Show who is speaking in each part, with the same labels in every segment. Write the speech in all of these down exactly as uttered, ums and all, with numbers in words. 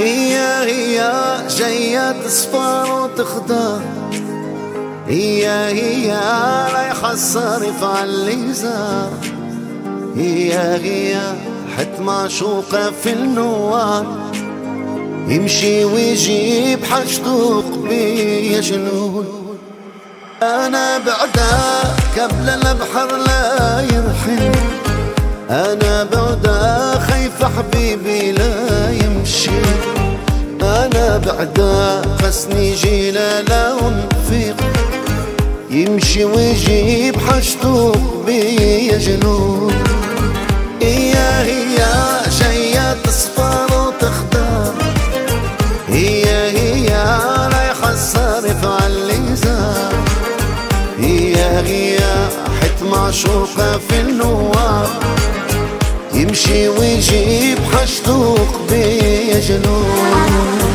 Speaker 1: هي هي جاية تصفر وتخدر، هي هي رايحة الصرف عاللي زار، هي هي حت معشوقة في النوار، يمشي ويجيب حاجته قبية جنون. أنا بعدا قبل البحر لا يرحل، أنا بعدا خايف حبيبي لا يمشي، أنا بعدا خسني جيلة لا ونفيق، يمشي ويجيب حاجته بيا جنون. هي هي جاية تصفر وتخدر، هي هي رايحة الصرف عاللي زار، هي هي حت معشوقة في النوار، يمشي ويجيب حاجته قبية جنون.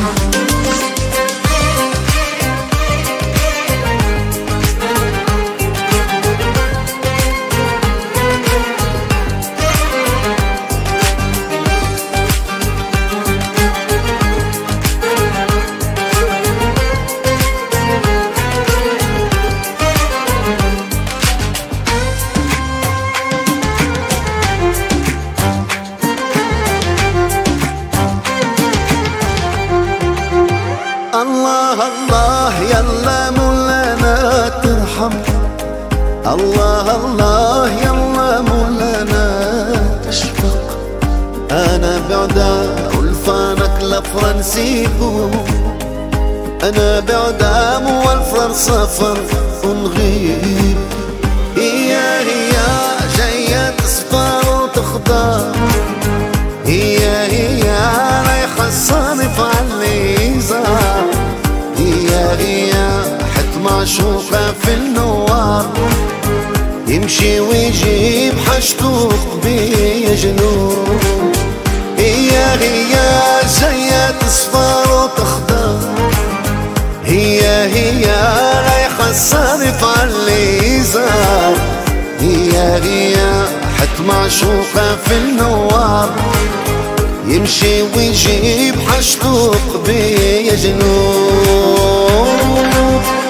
Speaker 1: الله الله يلا مولانا ترحم، الله الله يلا مولانا تشفق، أنا بعدا والفانك لفرنسيكو، أنا بعدا مو الفرن سفر ونغيب. هي هي جاية تصفر وتخضر، هي هي رايحة الصرف عاللي زار، هي هي حت معشوقة في النوار، يمشي ويجيب حاجته قبية جنون. هي هي جاية تصفر وتخضر، هي هي رايحة الصرف عاللي زار، هي هي حت معشوقة في النوار، يمشي ويجيب حاجته قبية جنون.